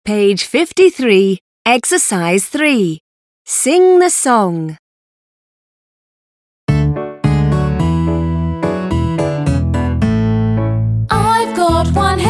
Page 53, Exercise 3. Sing the song. I've got one head.